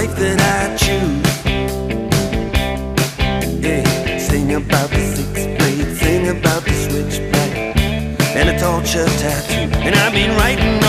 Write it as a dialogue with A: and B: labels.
A: life that I choose. Yeah, sing about the six blade, sing about the switchblade, and a torture tattoo. And I've been writing